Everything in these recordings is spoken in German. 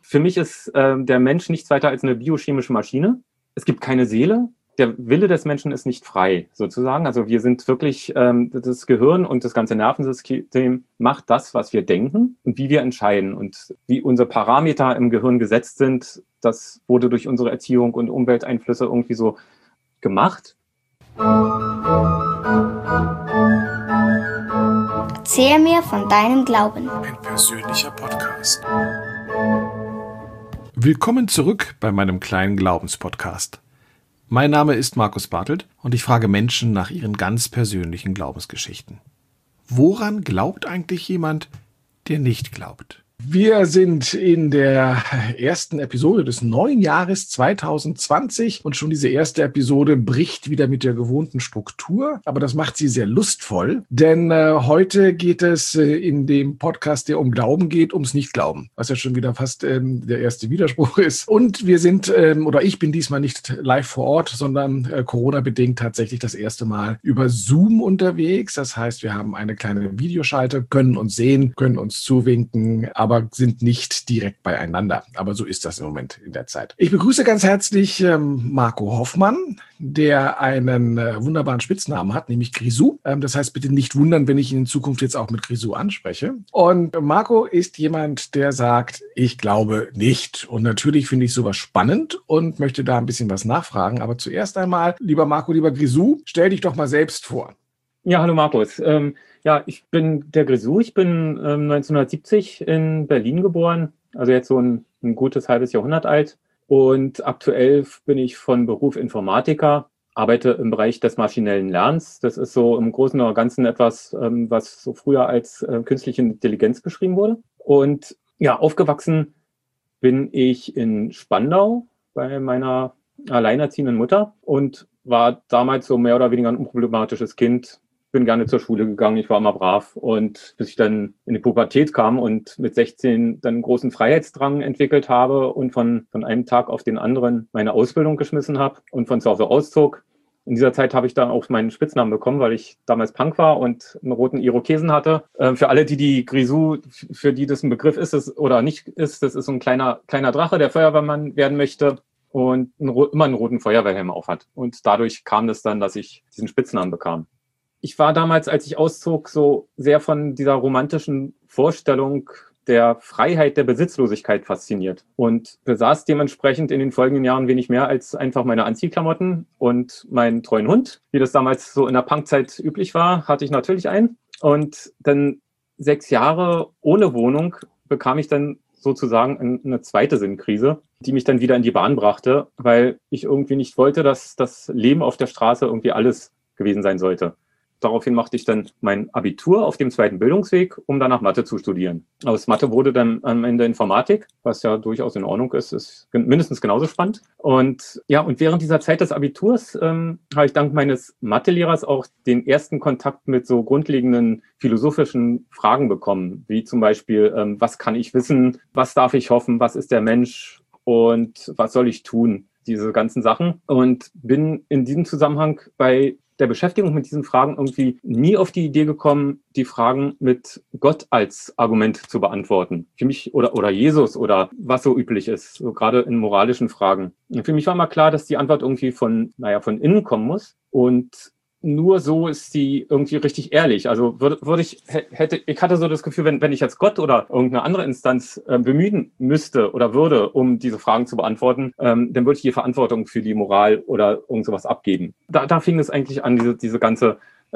für mich ist der Mensch nichts weiter als eine biochemische Maschine. Es gibt keine Seele. Der Wille des Menschen ist nicht frei, sozusagen. Also wir sind wirklich, das Gehirn und das ganze Nervensystem macht das, was wir denken und wie wir entscheiden. Und wie unsere Parameter im Gehirn gesetzt sind, das wurde durch unsere Erziehung und Umwelteinflüsse irgendwie so gemacht. Erzähl mir von deinem Glauben. Ein persönlicher Podcast. Willkommen zurück bei meinem kleinen Glaubenspodcast. Mein Name ist Markus Bartelt und ich frage Menschen nach ihren ganz persönlichen Glaubensgeschichten. Woran glaubt eigentlich jemand, der nicht glaubt? Wir sind in der ersten Episode des neuen Jahres 2020 und schon diese erste Episode bricht wieder mit der gewohnten Struktur, aber das macht sie sehr lustvoll, denn heute geht es in dem Podcast, der um Glauben geht, ums Nichtglauben, was ja schon wieder fast der erste Widerspruch ist. Und wir sind, oder ich bin diesmal nicht live vor Ort, sondern Corona-bedingt tatsächlich das erste Mal über Zoom unterwegs. Das heißt, wir haben eine kleine Videoschalte, können uns sehen, können uns zuwinken, aber sind nicht direkt beieinander. Aber so ist das im Moment in der Zeit. Ich begrüße ganz herzlich Marco Hoffmann, der einen wunderbaren Spitznamen hat, nämlich Grisou. Das heißt, bitte nicht wundern, wenn ich ihn in Zukunft jetzt auch mit Grisou anspreche. Und Marco ist jemand, der sagt, ich glaube nicht. Und natürlich finde ich sowas spannend und möchte da ein bisschen was nachfragen. Aber zuerst einmal, lieber Marco, lieber Grisou, stell dich doch mal selbst vor. Ja, hallo Markus. Ja, ich bin der Grisou. Ich bin 1970 in Berlin geboren, also jetzt so ein gutes halbes Jahrhundert alt. Und aktuell bin ich von Beruf Informatiker, arbeite im Bereich des maschinellen Lernens. Das ist so im Großen und Ganzen etwas, was so früher als künstliche Intelligenz beschrieben wurde. Und ja, aufgewachsen bin ich in Spandau bei meiner alleinerziehenden Mutter und war damals so mehr oder weniger ein unproblematisches Kind. Bin gerne zur Schule gegangen, ich war immer brav und bis ich dann in die Pubertät kam und mit 16 dann einen großen Freiheitsdrang entwickelt habe und von einem Tag auf den anderen meine Ausbildung geschmissen habe und von zu Hause auszog. In dieser Zeit habe ich dann auch meinen Spitznamen bekommen, weil ich damals Punk war und einen roten Irokesen hatte. Für alle, die Grisou, für die das ein Begriff ist es oder nicht ist, das ist so ein kleiner Drache, der Feuerwehrmann werden möchte und immer einen roten Feuerwehrhelm aufhat. Und dadurch kam das dann, dass ich diesen Spitznamen bekam. Ich war damals, als ich auszog, so sehr von dieser romantischen Vorstellung der Freiheit der Besitzlosigkeit fasziniert und besaß dementsprechend in den folgenden Jahren wenig mehr als einfach meine Anziehklamotten und meinen treuen Hund. Wie das damals so in der Punkzeit üblich war, hatte ich natürlich einen. Und dann 6 Jahre ohne Wohnung bekam ich dann sozusagen eine zweite Sinnkrise, die mich dann wieder in die Bahn brachte, weil ich irgendwie nicht wollte, dass das Leben auf der Straße irgendwie alles gewesen sein sollte. Daraufhin machte ich dann mein Abitur auf dem zweiten Bildungsweg, um danach Mathe zu studieren. Aus Mathe wurde dann am Ende Informatik, was ja durchaus in Ordnung ist mindestens genauso spannend. Und ja, und während dieser Zeit des Abiturs habe ich dank meines Mathelehrers auch den ersten Kontakt mit so grundlegenden philosophischen Fragen bekommen, wie zum Beispiel, was kann ich wissen, was darf ich hoffen, was ist der Mensch und was soll ich tun, diese ganzen Sachen. Und bin in diesem Zusammenhang bei der Beschäftigung mit diesen Fragen irgendwie nie auf die Idee gekommen, die Fragen mit Gott als Argument zu beantworten. Für mich oder Jesus oder was so üblich ist, so gerade in moralischen Fragen. Und für mich war mal klar, dass die Antwort irgendwie von innen kommen muss und nur so ist sie irgendwie richtig ehrlich. Also ich hatte so das Gefühl, wenn ich jetzt Gott oder irgendeine andere Instanz bemühen müsste oder würde, um diese Fragen zu beantworten, dann würde ich die Verantwortung für die Moral oder irgend sowas abgeben. Da fing es eigentlich an, diese ganze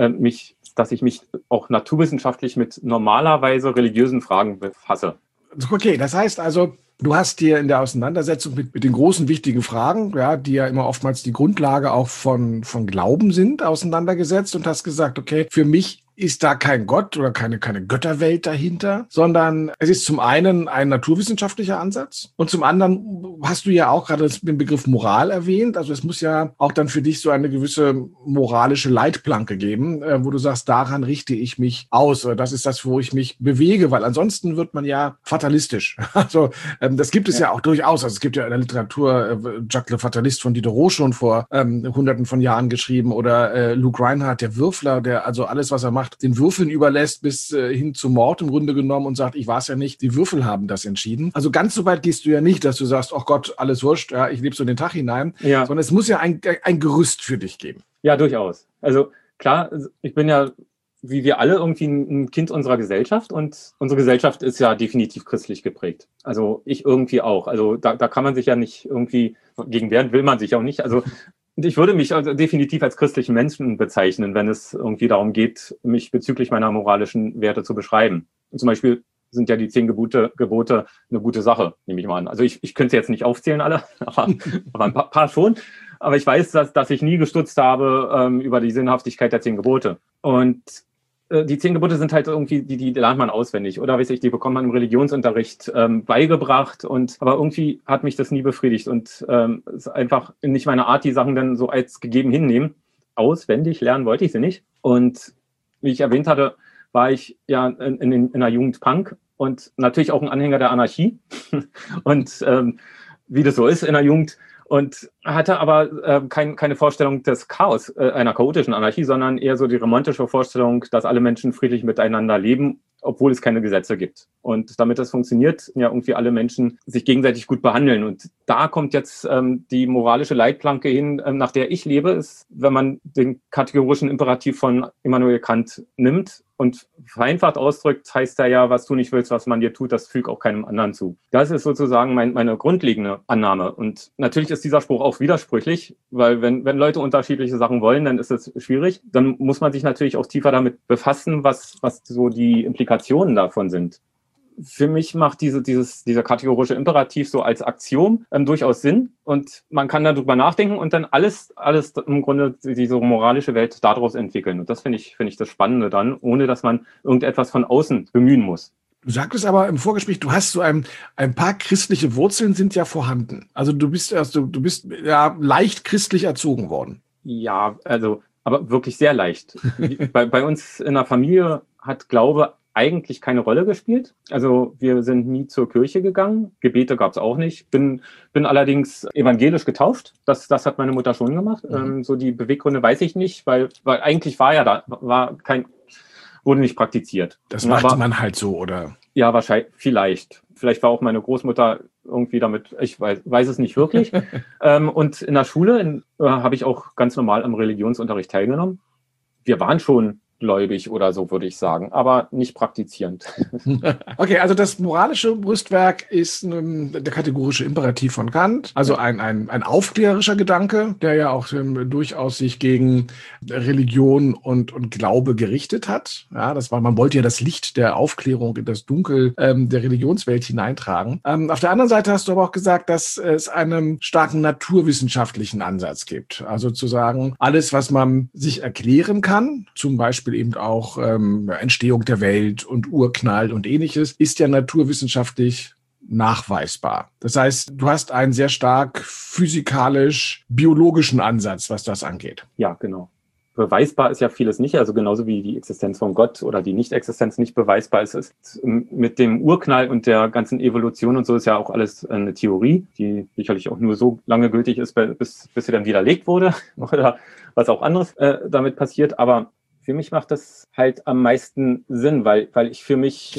dass ich mich auch naturwissenschaftlich mit normalerweise religiösen Fragen befasse. Okay, das heißt also, du hast dir in der Auseinandersetzung mit den großen, wichtigen Fragen, ja, die ja immer oftmals die Grundlage auch von Glauben sind, auseinandergesetzt und hast gesagt, okay, für mich ist da kein Gott oder keine Götterwelt dahinter, sondern es ist zum einen ein naturwissenschaftlicher Ansatz und zum anderen hast du ja auch gerade den Begriff Moral erwähnt. Also es muss ja auch dann für dich so eine gewisse moralische Leitplanke geben, wo du sagst, daran richte ich mich aus oder das ist das, wo ich mich bewege, weil ansonsten wird man ja fatalistisch. Also das gibt es ja auch durchaus. Also es gibt ja in der Literatur Jacques le Fataliste von Diderot schon vor Hunderten von Jahren geschrieben oder Luke Reinhardt, der Würfler, der also alles, was er macht, macht, den Würfeln überlässt bis hin zum Mord im Grunde genommen und sagt, ich war es ja nicht, die Würfel haben das entschieden. Also ganz so weit gehst du ja nicht, dass du sagst, oh Gott, alles wurscht, ja, ich lebe so den Tag hinein, sondern es muss ja ein Gerüst für dich geben. Ja, durchaus. Also klar, ich bin ja, wie wir alle, irgendwie ein Kind unserer Gesellschaft und unsere Gesellschaft ist ja definitiv christlich geprägt. Also ich irgendwie auch. Also da kann man sich ja nicht irgendwie gegen wehren, will man sich auch nicht. Also ich würde mich also definitiv als christlichen Menschen bezeichnen, wenn es irgendwie darum geht, mich bezüglich meiner moralischen Werte zu beschreiben. Und zum Beispiel sind ja die 10 Gebote eine gute Sache, nehme ich mal an. Also ich könnte sie jetzt nicht aufzählen alle, aber ein paar schon. Aber ich weiß, dass ich nie gestutzt habe über die Sinnhaftigkeit der 10 Gebote. Und die 10 Gebote sind halt irgendwie, die lernt man auswendig. Oder weiß ich, die bekommt man im Religionsunterricht beigebracht. Aber irgendwie hat mich das nie befriedigt. Und es ist einfach nicht meine Art, die Sachen dann so als gegeben hinnehmen. Auswendig lernen wollte ich sie nicht. Und wie ich erwähnt hatte, war ich ja in der Jugend Punk und natürlich auch ein Anhänger der Anarchie. Und wie das so ist in der Jugend. Und hatte aber keine Vorstellung des Chaos, einer chaotischen Anarchie, sondern eher so die romantische Vorstellung, dass alle Menschen friedlich miteinander leben, obwohl es keine Gesetze gibt. Und damit das funktioniert, ja irgendwie alle Menschen sich gegenseitig gut behandeln. Und da kommt jetzt die moralische Leitplanke hin, nach der ich lebe, ist, wenn man den kategorischen Imperativ von Immanuel Kant nimmt und vereinfacht ausdrückt, heißt er ja, was du nicht willst, was man dir tut, das füg auch keinem anderen zu. Das ist sozusagen meine grundlegende Annahme. Und natürlich ist dieser Spruch auch widersprüchlich, weil wenn Leute unterschiedliche Sachen wollen, dann ist es schwierig. Dann muss man sich natürlich auch tiefer damit befassen, was so die Implikationen davon sind. Für mich macht dieser kategorische Imperativ so als Axiom durchaus Sinn und man kann darüber nachdenken und dann alles im Grunde diese moralische Welt daraus entwickeln. Und das finde ich das Spannende dann, ohne dass man irgendetwas von außen bemühen muss. Du sagtest aber im Vorgespräch, du hast so ein paar christliche Wurzeln sind ja vorhanden. Also du bist ja leicht christlich erzogen worden. Ja, also aber wirklich sehr leicht. Bei uns in der Familie hat Glaube eigentlich keine Rolle gespielt. Also wir sind nie zur Kirche gegangen. Gebete gab es auch nicht. Bin allerdings evangelisch getauft. Das hat meine Mutter schon gemacht. So die Beweggründe weiß ich nicht, weil eigentlich wurde nicht praktiziert. Das machte man halt so, oder? Ja, wahrscheinlich, vielleicht. Vielleicht war auch meine Großmutter irgendwie damit, ich weiß es nicht wirklich. Und in der Schule habe ich auch ganz normal am Religionsunterricht teilgenommen. Wir waren schon gläubig oder so, würde ich sagen, aber nicht praktizierend. Okay, also das moralische Brüstwerk ist der kategorische Imperativ von Kant, also ein aufklärerischer Gedanke, der ja auch durchaus sich gegen Religion und Glaube gerichtet hat. Ja, man wollte ja das Licht der Aufklärung in das Dunkel der Religionswelt hineintragen. Auf der anderen Seite hast du aber auch gesagt, dass es einen starken naturwissenschaftlichen Ansatz gibt. Also zu sagen, alles, was man sich erklären kann, zum Beispiel eben auch Entstehung der Welt und Urknall und Ähnliches, ist ja naturwissenschaftlich nachweisbar. Das heißt, du hast einen sehr stark physikalisch-biologischen Ansatz, was das angeht. Ja, genau. Beweisbar ist ja vieles nicht, also genauso wie die Existenz von Gott oder die Nicht-Existenz nicht beweisbar ist. Mit dem Urknall und der ganzen Evolution und so ist ja auch alles eine Theorie, die sicherlich auch nur so lange gültig ist, bis sie dann widerlegt wurde oder was auch anderes damit passiert. Aber für mich macht das halt am meisten Sinn, weil ich für mich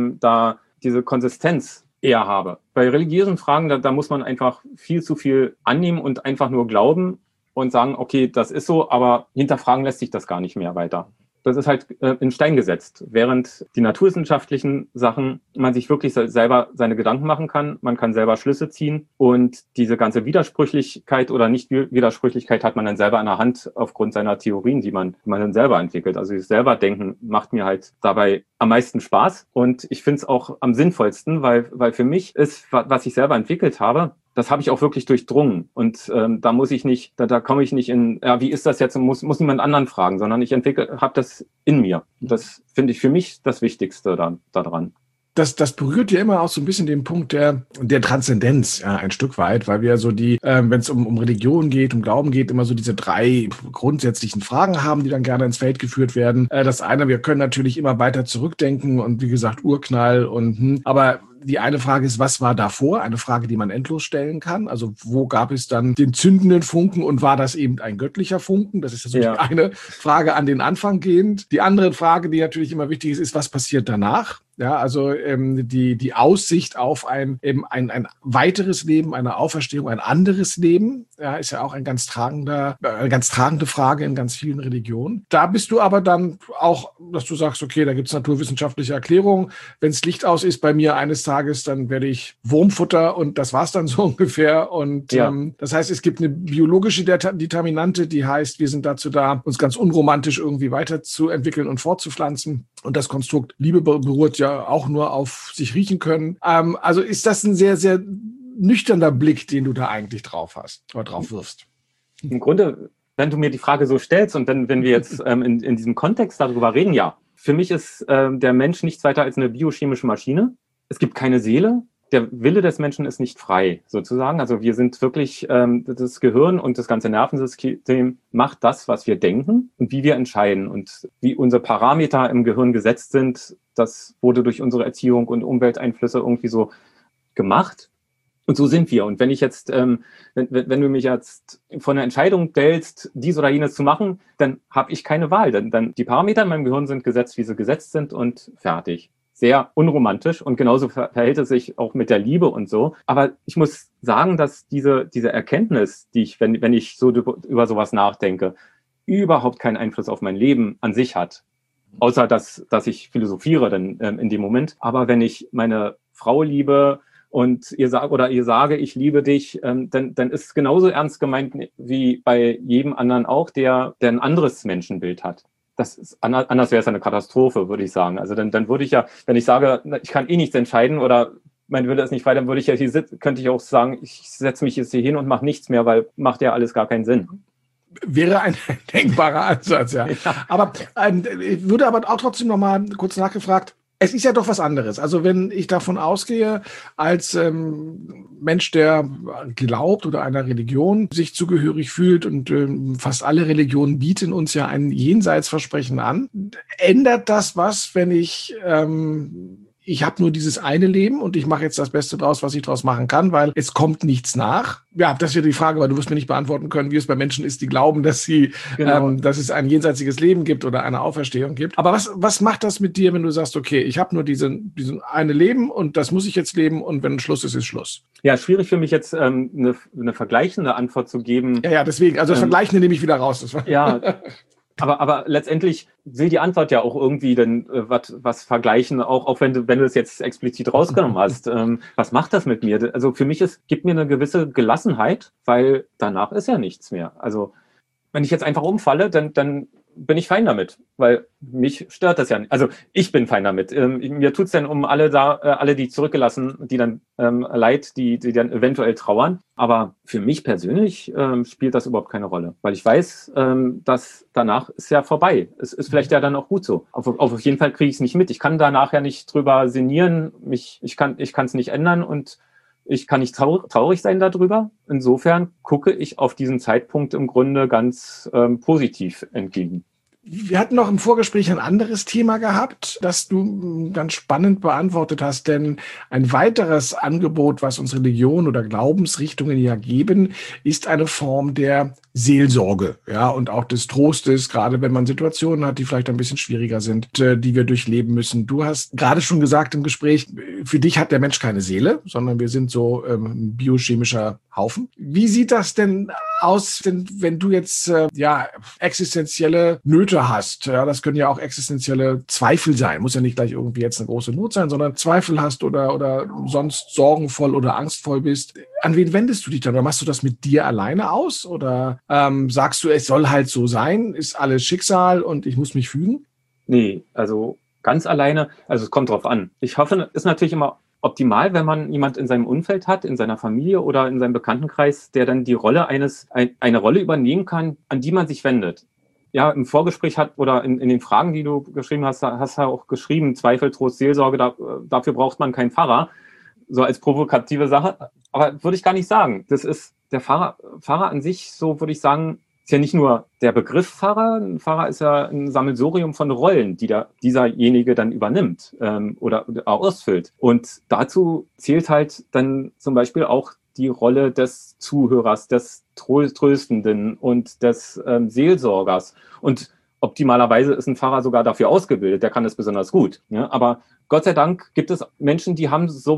da diese Konsistenz eher habe. Bei religiösen Fragen, da muss man einfach viel zu viel annehmen und einfach nur glauben und sagen, okay, das ist so, aber hinterfragen lässt sich das gar nicht mehr weiter. Das ist halt in Stein gesetzt, während die naturwissenschaftlichen Sachen man sich wirklich selber seine Gedanken machen kann, man kann selber Schlüsse ziehen und diese ganze Widersprüchlichkeit oder Nicht-Widersprüchlichkeit hat man dann selber in der Hand aufgrund seiner Theorien, die man dann selber entwickelt. Also das selber Denken macht mir halt dabei am meisten Spaß und ich finde es auch am sinnvollsten, weil für mich ist, was ich selber entwickelt habe, das habe ich auch wirklich durchdrungen. Und da muss ich nicht, da komme ich nicht in, ja, wie ist das jetzt, muss niemand anderen fragen, sondern ich habe das in mir. Das finde ich für mich das Wichtigste daran. Das berührt ja immer auch so ein bisschen den Punkt der Transzendenz, ja, ein Stück weit, weil wir so wenn es um Religion geht, um Glauben geht, immer so diese 3 grundsätzlichen Fragen haben, die dann gerne ins Feld geführt werden. Das eine, wir können natürlich immer weiter zurückdenken und wie gesagt Urknall aber Die eine Frage ist, was war davor? Eine Frage, die man endlos stellen kann. Also wo gab es dann den zündenden Funken und war das eben ein göttlicher Funken? Das ist ja so die eine Frage an den Anfang gehend. Die andere Frage, die natürlich immer wichtig ist, was passiert danach? Ja, also die Aussicht auf ein weiteres Leben, eine Auferstehung, ein anderes Leben, ja, ist ja auch eine ganz tragende Frage in ganz vielen Religionen. Da bist du aber dann auch, dass du sagst, okay, da gibt es naturwissenschaftliche Erklärungen. Wenn das Licht aus ist bei mir eines Tages, dann werde ich Wurmfutter und das war's dann so ungefähr. Und das heißt, es gibt eine biologische Determinante, die heißt, wir sind dazu da, uns ganz unromantisch irgendwie weiterzuentwickeln und fortzupflanzen. Und das Konstrukt Liebe beruht ja auch nur auf sich riechen können. Also ist das ein sehr, sehr nüchterner Blick, den du da eigentlich drauf hast oder drauf wirfst? Im Grunde, wenn du mir die Frage so stellst und dann, wenn wir jetzt in diesem Kontext darüber reden, ja. Für mich ist der Mensch nichts weiter als eine biochemische Maschine. Es gibt keine Seele. Der Wille des Menschen ist nicht frei, sozusagen. Also wir sind wirklich, das Gehirn und das ganze Nervensystem macht das, was wir denken und wie wir entscheiden. Und wie unsere Parameter im Gehirn gesetzt sind, das wurde durch unsere Erziehung und Umwelteinflüsse irgendwie so gemacht. Und so sind wir. Und wenn ich jetzt, wenn du mich jetzt vor eine Entscheidung stellst, dies oder jenes zu machen, dann habe ich keine Wahl. Dann die Parameter in meinem Gehirn sind gesetzt, wie sie gesetzt sind und fertig. Sehr unromantisch und genauso verhält es sich auch mit der Liebe und so. Aber ich muss sagen, dass diese Erkenntnis, die ich, wenn ich so über sowas nachdenke, überhaupt keinen Einfluss auf mein Leben an sich hat. Außer, dass ich philosophiere dann in dem Moment. Aber wenn ich meine Frau liebe und ihr sage, ich liebe dich, dann ist es genauso ernst gemeint wie bei jedem anderen auch, der ein anderes Menschenbild hat. Das ist, anders wäre es eine Katastrophe, würde ich sagen. Also dann würde ich ja, wenn ich sage, ich kann eh nichts entscheiden oder mein Wille ist nicht frei, dann würde ich ja könnte ich auch sagen, ich setze mich jetzt hier hin und mache nichts mehr, weil macht ja alles gar keinen Sinn. Wäre ein denkbarer Ansatz, ja. Aber ich würde aber auch trotzdem noch mal kurz nachgefragt, es ist ja doch was anderes. Also wenn ich davon ausgehe, als Mensch, der glaubt oder einer Religion sich zugehörig fühlt und fast alle Religionen bieten uns ja ein Jenseitsversprechen an, ändert das was, wenn ich habe nur dieses eine Leben und ich mache jetzt das Beste draus, was ich draus machen kann, weil es kommt nichts nach. Ja, das wäre die Frage, weil du wirst mir nicht beantworten können, wie es bei Menschen ist, die glauben, dass dass es ein jenseitiges Leben gibt oder eine Auferstehung gibt. Aber was macht das mit dir, wenn du sagst, okay, ich habe nur diesen eine Leben und das muss ich jetzt leben und wenn Schluss ist, ist Schluss? Ja, schwierig für mich jetzt eine vergleichende Antwort zu geben. Ja, deswegen. Also das Vergleichende nehme ich wieder raus. Ja. Aber letztendlich will die Antwort ja auch irgendwie dann was vergleichen, auch wenn du es jetzt explizit rausgenommen hast. Was macht das mit mir? Also für mich gibt mir eine gewisse Gelassenheit, weil danach ist ja nichts mehr. Also wenn ich jetzt einfach umfalle, dann bin ich fein damit, weil mich stört das ja nicht. Also ich bin fein damit. Mir tut's dann um alle die zurückgelassen, die dann leid, die dann eventuell trauern. Aber für mich persönlich spielt das überhaupt keine Rolle, weil ich weiß, dass danach ist ja vorbei. Es ist vielleicht ja dann auch gut so. Auf jeden Fall kriege ich es nicht mit. Ich kann danach ja nicht drüber sinnieren. Ich kann es nicht ändern und ich kann nicht traurig sein darüber. Insofern gucke ich auf diesen Zeitpunkt im Grunde ganz positiv entgegen. Wir hatten noch im Vorgespräch ein anderes Thema gehabt, das du ganz spannend beantwortet hast, denn ein weiteres Angebot, was uns Religion oder Glaubensrichtungen ja geben, ist eine Form der Seelsorge, ja, und auch des Trostes, gerade wenn man Situationen hat, die vielleicht ein bisschen schwieriger sind, die wir durchleben müssen. Du hast gerade schon gesagt im Gespräch, für dich hat der Mensch keine Seele, sondern wir sind so ein biochemischer Haufen. Wie sieht das denn aus, wenn du jetzt existenzielle Nöte hast? Ja, das können ja auch existenzielle Zweifel sein. Muss ja nicht gleich irgendwie jetzt eine große Not sein, sondern Zweifel hast oder sonst sorgenvoll oder angstvoll bist. An wen wendest du dich dann? Oder machst du das mit dir alleine aus? Oder sagst du, es soll halt so sein, ist alles Schicksal und ich muss mich fügen? Nee, also ganz alleine, also es kommt drauf an. Ich hoffe, ist natürlich immer optimal, wenn man jemand in seinem Umfeld hat, in seiner Familie oder in seinem Bekanntenkreis, der dann die Rolle eine Rolle übernehmen kann, an die man sich wendet. Ja, im Vorgespräch oder in den Fragen, die du geschrieben hast du auch geschrieben, Zweifel, Trost, Seelsorge, dafür braucht man keinen Pfarrer. So als provokative Sache. Aber würde ich gar nicht sagen. Das ist der Pfarrer an sich, so würde ich sagen, ist ja nicht nur der Begriff Pfarrer. Ein Pfarrer ist ja ein Sammelsurium von Rollen, die dieserjenige dann übernimmt oder ausfüllt. Und dazu zählt halt dann zum Beispiel auch die Rolle des Zuhörers, des Tröstenden und des Seelsorgers. Und optimalerweise ist ein Pfarrer sogar dafür ausgebildet, der kann das besonders gut. Ja? Aber Gott sei Dank gibt es Menschen, die haben so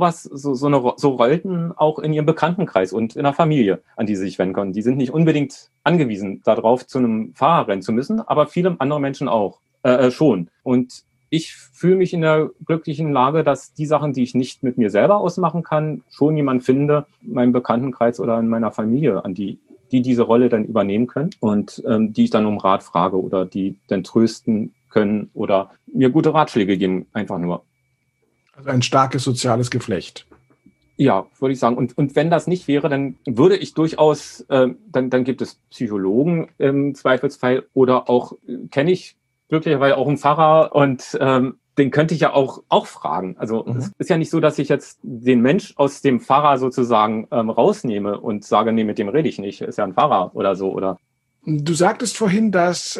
Rollen auch in ihrem Bekanntenkreis und in der Familie, an die sie sich wenden können. Die sind nicht unbedingt angewiesen darauf, zu einem Pfarrer rennen zu müssen, aber viele andere Menschen auch schon. Und ich fühle mich in der glücklichen Lage, dass die Sachen, die ich nicht mit mir selber ausmachen kann, schon jemand finde, in meinem Bekanntenkreis oder in meiner Familie, an die diese Rolle dann übernehmen können und die ich dann um Rat frage oder die dann trösten können oder mir gute Ratschläge geben, einfach nur. Also ein starkes soziales Geflecht. Ja, würde ich sagen. Und wenn das nicht wäre, dann würde ich durchaus, dann gibt es Psychologen im Zweifelsfall oder auch, kenne ich glücklicherweise auch einen Pfarrer und den könnte ich ja auch fragen. Also es ist ja nicht so, dass ich jetzt den Mensch aus dem Pfarrer sozusagen rausnehme und sage, nee, mit dem rede ich nicht, ist ja ein Pfarrer oder so. Oder. Du sagtest vorhin, dass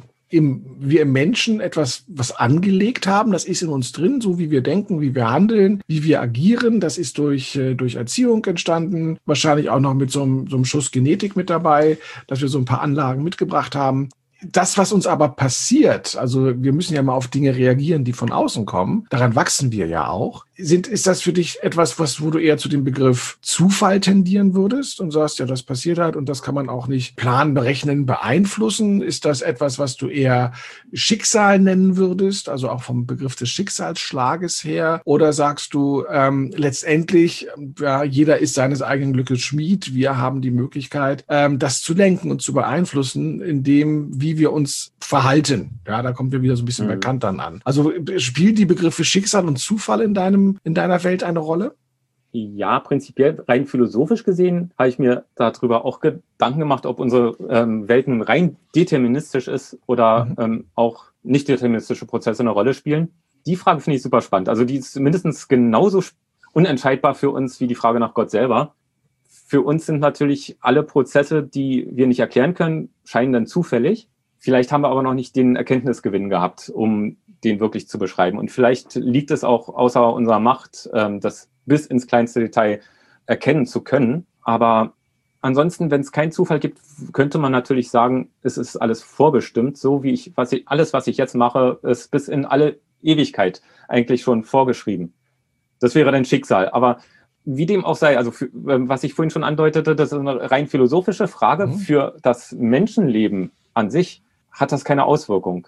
wir im Menschen etwas, was angelegt haben, das ist in uns drin, so wie wir denken, wie wir handeln, wie wir agieren. Das ist durch Erziehung entstanden, wahrscheinlich auch noch mit so einem Schuss Genetik mit dabei, dass wir so ein paar Anlagen mitgebracht haben. Das, was uns aber passiert, also wir müssen ja mal auf Dinge reagieren, die von außen kommen, daran wachsen wir ja auch. Ist das für dich etwas, wo du eher zu dem Begriff Zufall tendieren würdest und sagst, ja, das passiert halt und das kann man auch nicht planen, berechnen, beeinflussen? Ist das etwas, was du eher Schicksal nennen würdest, also auch vom Begriff des Schicksalsschlages her? Oder sagst du letztendlich, ja, jeder ist seines eigenen Glückes Schmied, wir haben die Möglichkeit, das zu lenken und zu beeinflussen, indem wie wir uns verhalten. Ja, da kommen wir wieder so ein bisschen bei Kant dann an. Also spielen die Begriffe Schicksal und Zufall in deiner Welt eine Rolle? Ja, prinzipiell, rein philosophisch gesehen, habe ich mir darüber auch Gedanken gemacht, ob unsere Welt nun rein deterministisch ist oder auch nicht deterministische Prozesse eine Rolle spielen. Die Frage finde ich super spannend. Also die ist mindestens genauso unentscheidbar für uns wie die Frage nach Gott selber. Für uns sind natürlich alle Prozesse, die wir nicht erklären können, scheinen dann zufällig. Vielleicht haben wir aber noch nicht den Erkenntnisgewinn gehabt, um den wirklich zu beschreiben. Und vielleicht liegt es auch außer unserer Macht, das bis ins kleinste Detail erkennen zu können. Aber ansonsten, wenn es keinen Zufall gibt, könnte man natürlich sagen, es ist alles vorbestimmt. So wie alles, was ich jetzt mache, ist bis in alle Ewigkeit eigentlich schon vorgeschrieben. Das wäre dann Schicksal. Aber wie dem auch sei, also was ich vorhin schon andeutete, das ist eine rein philosophische Frage. Für das Menschenleben an sich hat das keine Auswirkung.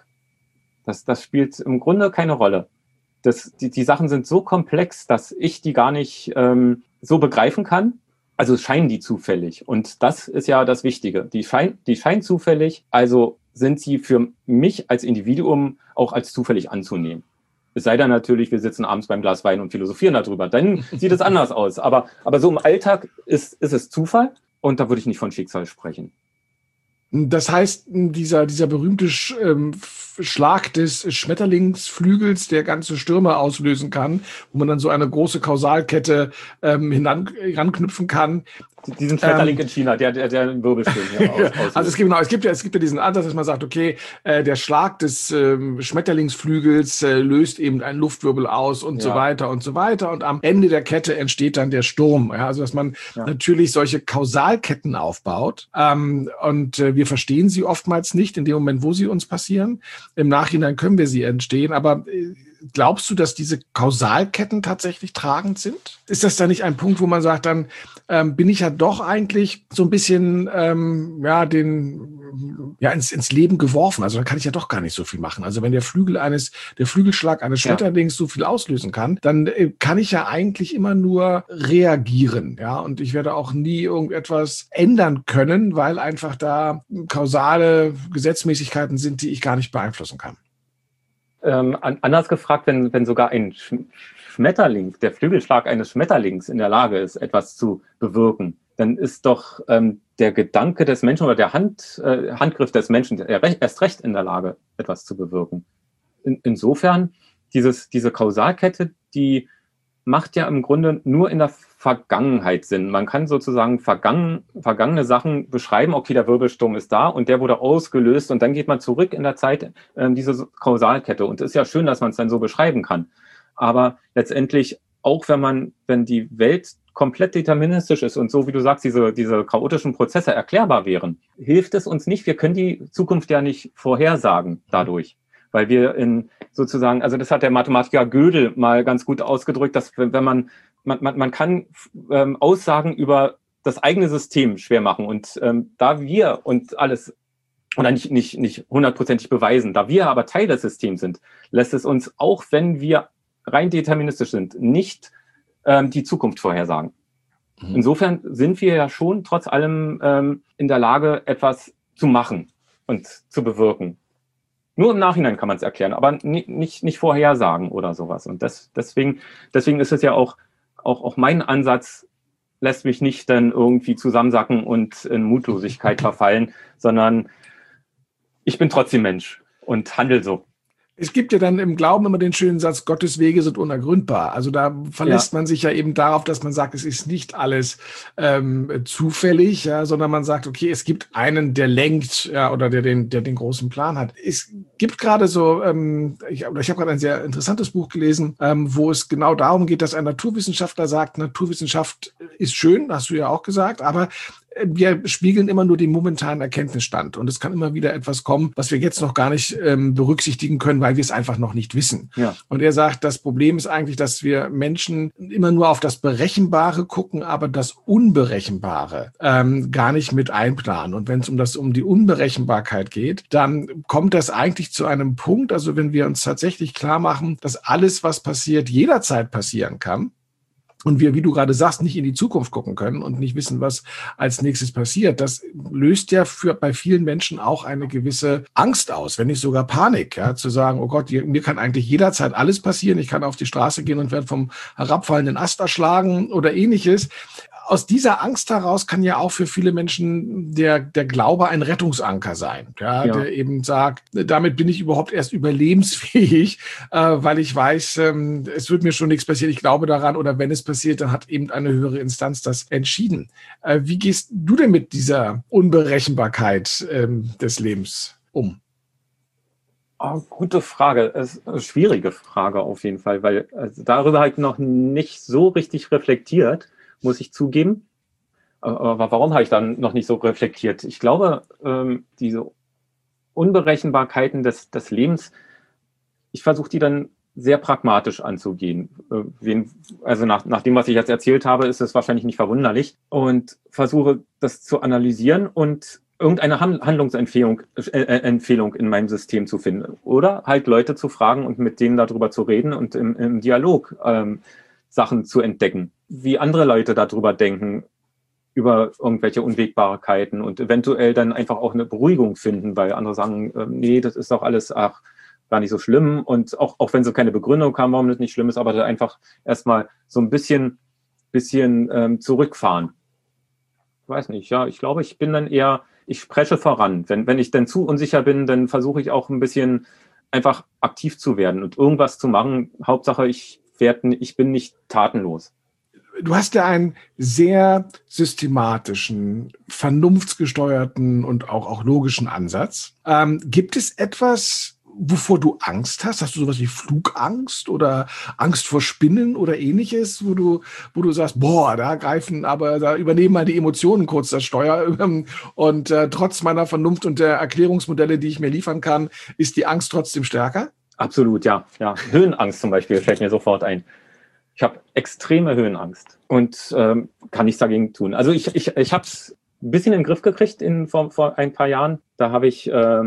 Das spielt im Grunde keine Rolle. Die Sachen sind so komplex, dass ich die gar nicht so begreifen kann. Also scheinen die zufällig. Und das ist ja das Wichtige. Die scheinen zufällig, also sind sie für mich als Individuum auch als zufällig anzunehmen. Es sei denn natürlich, wir sitzen abends beim Glas Wein und philosophieren darüber. Dann sieht es anders aus. Aber so im Alltag ist es Zufall und da würde ich nicht von Schicksal sprechen. Das heißt, dieser berühmte Schlag des Schmetterlingsflügels, der ganze Stürme auslösen kann, wo man dann so eine große Kausalkette heranknüpfen kann. Diesen Schmetterling in China, der Wirbelsturm hier auslöst. Also es gibt ja diesen Ansatz, dass man sagt, okay, der Schlag des Schmetterlingsflügels löst eben einen Luftwirbel aus und so weiter und so weiter. Und am Ende der Kette entsteht dann der Sturm. Ja, also dass man natürlich solche Kausalketten aufbaut. Und wir verstehen sie oftmals nicht in dem Moment, wo sie uns passieren. Im Nachhinein können wir sie entstehen, aber glaubst du, dass diese Kausalketten tatsächlich tragend sind? Ist das da nicht ein Punkt, wo man sagt, dann bin ich ja doch eigentlich so ein bisschen ins Leben geworfen. Also da kann ich ja doch gar nicht so viel machen. Also wenn der Flügelschlag eines Schmetterlings so viel auslösen kann, dann kann ich ja eigentlich immer nur reagieren. Ja, und ich werde auch nie irgendetwas ändern können, weil einfach da kausale Gesetzmäßigkeiten sind, die ich gar nicht beeinflussen kann. Anders gefragt, wenn sogar ein Schmetterling, der Flügelschlag eines Schmetterlings in der Lage ist, etwas zu bewirken, dann ist doch der Gedanke des Menschen oder der Handgriff des Menschen erst recht in der Lage, etwas zu bewirken. Insofern, diese Kausalkette, die macht ja im Grunde nur in der Vergangenheit Sinn. Man kann sozusagen vergangene Sachen beschreiben, okay, der Wirbelsturm ist da und der wurde ausgelöst und dann geht man zurück in der Zeit, diese Kausalkette. Und es ist ja schön, dass man es dann so beschreiben kann. Aber letztendlich, auch wenn die Welt komplett deterministisch ist und so, wie du sagst, diese chaotischen Prozesse erklärbar wären, hilft es uns nicht. Wir können die Zukunft ja nicht vorhersagen dadurch. Weil wir sozusagen, also das hat der Mathematiker Gödel mal ganz gut ausgedrückt, dass wenn man kann Aussagen über das eigene System schwer machen und da wir und alles oder nicht hundertprozentig beweisen, da wir aber Teil des Systems sind, lässt es uns, auch wenn wir rein deterministisch sind, nicht die Zukunft vorhersagen. Insofern sind wir ja schon trotz allem in der Lage, etwas zu machen und zu bewirken. Nur im Nachhinein kann man es erklären, aber nicht vorhersagen oder sowas. Und deswegen ist es ja auch mein Ansatz, lässt mich nicht dann irgendwie zusammensacken und in Mutlosigkeit verfallen, sondern ich bin trotzdem Mensch und handle so. Es gibt ja dann im Glauben immer den schönen Satz, Gottes Wege sind unergründbar. Also da verlässt man sich ja eben darauf, dass man sagt, es ist nicht alles zufällig, ja, sondern man sagt, okay, es gibt einen, der lenkt, ja, oder der den großen Plan hat. Es gibt gerade so, ich habe gerade ein sehr interessantes Buch gelesen, wo es genau darum geht, dass ein Naturwissenschaftler sagt, Naturwissenschaft ist schön, hast du ja auch gesagt, aber wir spiegeln immer nur den momentanen Erkenntnisstand. Und es kann immer wieder etwas kommen, was wir jetzt noch gar nicht berücksichtigen können, weil wir es einfach noch nicht wissen. Ja. Und er sagt, das Problem ist eigentlich, dass wir Menschen immer nur auf das Berechenbare gucken, aber das Unberechenbare gar nicht mit einplanen. Und wenn es um die Unberechenbarkeit geht, dann kommt das eigentlich zu einem Punkt, also wenn wir uns tatsächlich klar machen, dass alles, was passiert, jederzeit passieren kann, und wir, wie du gerade sagst, nicht in die Zukunft gucken können und nicht wissen, was als nächstes passiert, das löst ja bei vielen Menschen auch eine gewisse Angst aus, wenn nicht sogar Panik, ja, zu sagen, oh Gott, mir kann eigentlich jederzeit alles passieren, ich kann auf die Straße gehen und werde vom herabfallenden Ast erschlagen oder ähnliches. Aus dieser Angst heraus kann ja auch für viele Menschen der Glaube ein Rettungsanker sein, ja, der eben sagt, damit bin ich überhaupt erst überlebensfähig, weil ich weiß, es wird mir schon nichts passieren, ich glaube daran, oder wenn es passiert, dann hat eben eine höhere Instanz das entschieden. Wie gehst du denn mit dieser Unberechenbarkeit des Lebens um? Oh, gute Frage. Es ist eine schwierige Frage auf jeden Fall, weil darüber halt noch nicht so richtig reflektiert, muss ich zugeben. Aber warum habe ich dann noch nicht so reflektiert? Ich glaube, diese Unberechenbarkeiten des Lebens, ich versuche die dann sehr pragmatisch anzugehen. Also nach dem, was ich jetzt erzählt habe, ist es wahrscheinlich nicht verwunderlich. Und versuche das zu analysieren und irgendeine Handlungsempfehlung in meinem System zu finden. Oder halt Leute zu fragen und mit denen darüber zu reden und im Dialog Sachen zu entdecken, wie andere Leute darüber denken, über irgendwelche Unwägbarkeiten und eventuell dann einfach auch eine Beruhigung finden, weil andere sagen, nee, das ist doch alles gar nicht so schlimm, und auch wenn sie keine Begründung haben, warum das nicht schlimm ist, aber da einfach erstmal so ein bisschen zurückfahren. Ich weiß nicht, ja, ich glaube, ich bin dann eher, ich spreche voran. Wenn ich dann zu unsicher bin, dann versuche ich auch ein bisschen einfach aktiv zu werden und irgendwas zu machen. Hauptsache, ich bin nicht tatenlos. Du hast ja einen sehr systematischen, vernunftsgesteuerten und auch logischen Ansatz. Gibt es etwas, wovor du Angst hast? Hast du sowas wie Flugangst oder Angst vor Spinnen oder ähnliches, wo du sagst, boah, da übernehmen mal die Emotionen kurz das Steuer und trotz meiner Vernunft und der Erklärungsmodelle, die ich mir liefern kann, ist die Angst trotzdem stärker? Absolut, ja. Höhenangst zum Beispiel fällt mir sofort ein. Ich habe extreme Höhenangst und kann nichts dagegen tun. Also ich habe es ein bisschen in den Griff gekriegt vor ein paar Jahren. Da habe ich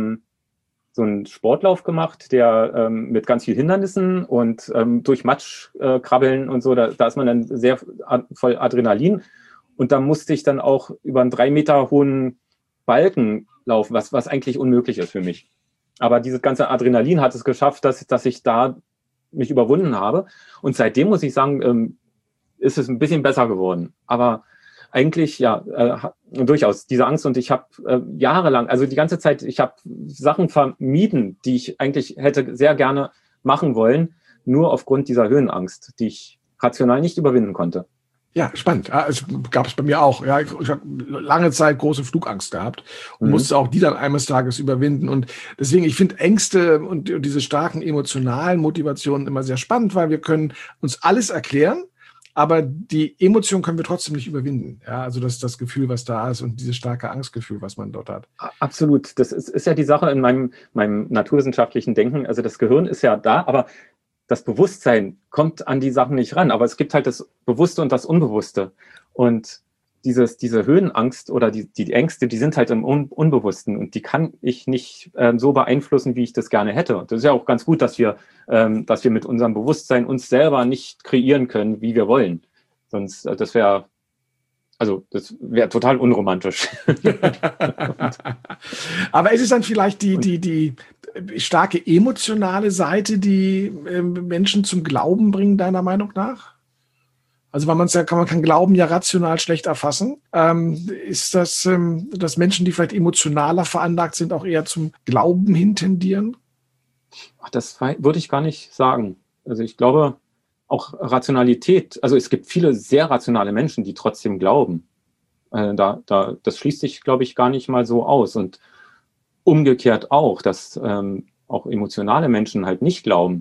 so einen Sportlauf gemacht, der mit ganz vielen Hindernissen und durch Matsch krabbeln und so, da ist man dann sehr voll Adrenalin. Und da musste ich dann auch über einen 3 Meter hohen Balken laufen, was eigentlich unmöglich ist für mich. Aber dieses ganze Adrenalin hat es geschafft, dass ich da mich überwunden habe. Und seitdem, muss ich sagen, ist es ein bisschen besser geworden. Aber eigentlich, ja, durchaus diese Angst. Und ich habe jahrelang, also die ganze Zeit, ich habe Sachen vermieden, die ich eigentlich hätte sehr gerne machen wollen, nur aufgrund dieser Höhenangst, die ich rational nicht überwinden konnte. Ja, spannend. Ja, es gab es bei mir auch. Ja, ich habe lange Zeit große Flugangst gehabt und musste auch die dann eines Tages überwinden. Und deswegen, ich finde Ängste und diese starken emotionalen Motivationen immer sehr spannend, weil wir können uns alles erklären, aber die Emotion können wir trotzdem nicht überwinden. Ja, also das Gefühl, was da ist und dieses starke Angstgefühl, was man dort hat. Absolut. Das ist ja die Sache in meinem naturwissenschaftlichen Denken. Also das Gehirn ist ja da, aber das Bewusstsein kommt an die Sachen nicht ran. Aber es gibt halt das Bewusste und das Unbewusste. Und diese Höhenangst oder die Ängste, die sind halt im Unbewussten und die kann ich nicht so beeinflussen, wie ich das gerne hätte. Und das ist ja auch ganz gut, dass wir mit unserem Bewusstsein uns selber nicht kreieren können, wie wir wollen. Sonst, das wäre total unromantisch. Aber ist es dann vielleicht die starke emotionale Seite, die Menschen zum Glauben bringen, deiner Meinung nach? Also weil man kann Glauben ja rational schlecht erfassen. Ist das, dass Menschen, die vielleicht emotionaler veranlagt sind, auch eher zum Glauben hin tendieren? Das würde ich gar nicht sagen. Also ich glaube, auch Rationalität, also es gibt viele sehr rationale Menschen, die trotzdem glauben. Das schließt sich, glaube ich, gar nicht mal so aus. Und umgekehrt auch, dass auch emotionale Menschen halt nicht glauben.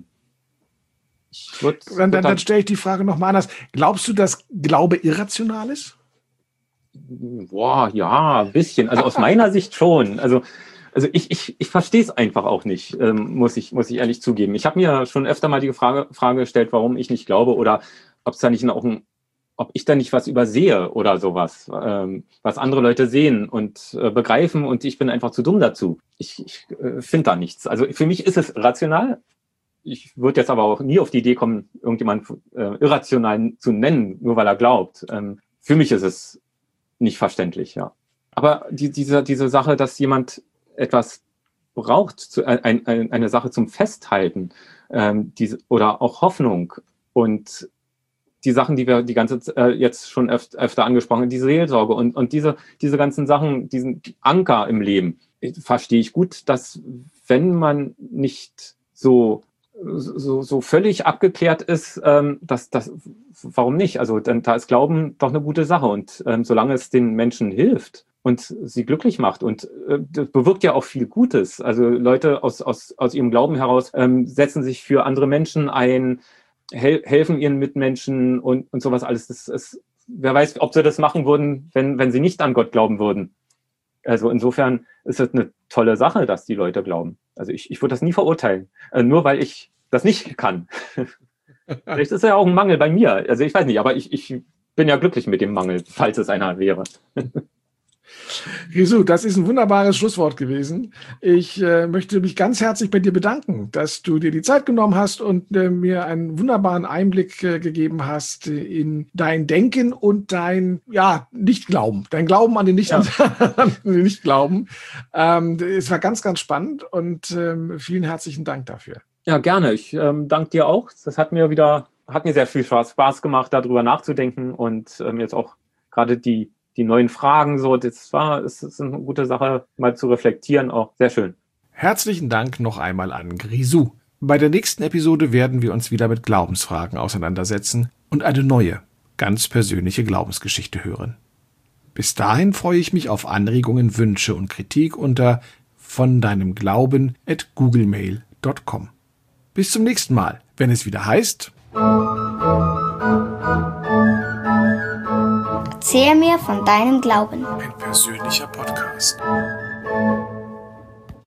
Dann stelle ich die Frage nochmal anders. Glaubst du, dass Glaube irrational ist? Boah, ja, ein bisschen. Also aus meiner Sicht schon. Also ich verstehe es einfach auch nicht, muss ich ehrlich zugeben. Ich habe mir schon öfter mal die Frage gestellt, warum ich nicht glaube oder ob ich da nicht was übersehe oder sowas, was andere Leute sehen und begreifen und ich bin einfach zu dumm dazu. Ich finde da nichts. Also für mich ist es rational. Ich würde jetzt aber auch nie auf die Idee kommen, irgendjemanden irrational zu nennen, nur weil er glaubt. Für mich ist es nicht verständlich, ja. Aber diese Sache, dass jemand etwas braucht, eine Sache zum Festhalten, oder auch Hoffnung und die Sachen, die wir die ganze jetzt schon öfter angesprochen haben, die Seelsorge und diese ganzen Sachen, diesen Anker im Leben, verstehe ich gut, dass wenn man nicht so völlig abgeklärt ist, warum nicht? Also da ist Glauben doch eine gute Sache und solange es den Menschen hilft und sie glücklich macht und das bewirkt ja auch viel Gutes. Also Leute aus ihrem Glauben heraus setzen sich für andere Menschen ein, helfen ihren Mitmenschen und sowas alles. Wer weiß, ob sie das machen würden, wenn sie nicht an Gott glauben würden. Also insofern ist es eine tolle Sache, dass die Leute glauben. Also ich würde das nie verurteilen, nur weil ich das nicht kann. Vielleicht ist ja auch ein Mangel bei mir. Also ich weiß nicht, aber ich bin ja glücklich mit dem Mangel, falls es einer wäre. Jesu, das ist ein wunderbares Schlusswort gewesen. Ich möchte mich ganz herzlich bei dir bedanken, dass du dir die Zeit genommen hast und mir einen wunderbaren Einblick gegeben hast in dein Denken und dein Nichtglauben, dein Glauben an den Nichtglauben. Es war ganz, ganz spannend und vielen herzlichen Dank dafür. Ja, gerne. Ich danke dir auch. Das hat mir sehr viel Spaß gemacht, darüber nachzudenken und jetzt auch gerade die neuen Fragen, so, es ist eine gute Sache, mal zu reflektieren, auch sehr schön. Herzlichen Dank noch einmal an Grisou. Bei der nächsten Episode werden wir uns wieder mit Glaubensfragen auseinandersetzen und eine neue, ganz persönliche Glaubensgeschichte hören. Bis dahin freue ich mich auf Anregungen, Wünsche und Kritik unter vondeinemglauben@googlemail.com. Bis zum nächsten Mal, wenn es wieder heißt: Erzähl mir von deinem Glauben. Ein persönlicher Podcast.